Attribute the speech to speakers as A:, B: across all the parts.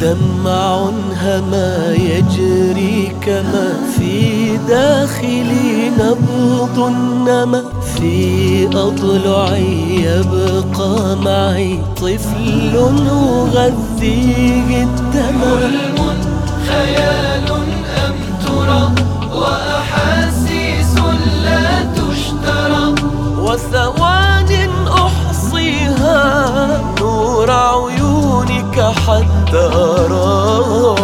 A: دمع هما يجري كما في داخلي نبض نما، في أضلعي يبقى معي طفل أغذيه الدم.
B: حلم خيال أم ترى وأحاسيس لا تشترى،
A: وثوان أحصيها نور عيونك حتى أراه.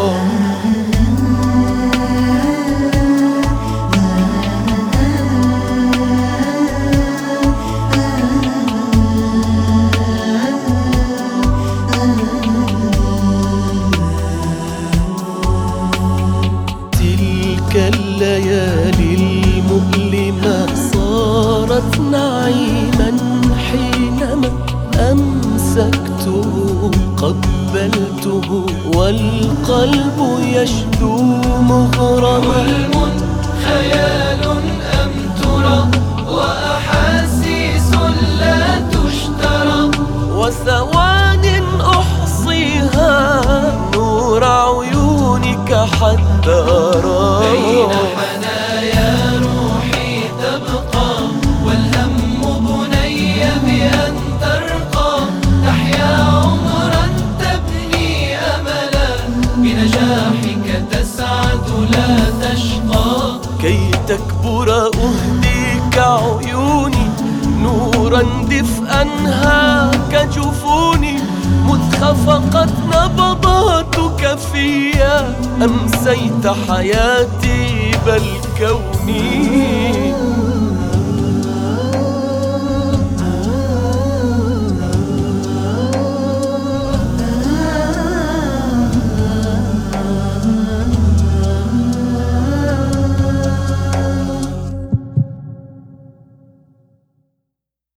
A: تلك الليالي المؤلمة صارت نعيما حينما أمسكته قبلته والقلب يشدو مغرما.
B: حلم خيال أم ترى وأحاسيس لا تشترى،
A: وثوان أحصيها نور عيونك حتى أراه.
B: بين حنايا روحي تبقى والهم بني بأن ترقى، تحيا عمرا تبني أملا بنجاحك تسعد لا تشقى.
A: كي تكبر أهديك عيوني نورا دفئا كجفوني، مذ خفقت نبضاتك فيا أمسيت حياتي بل كوني.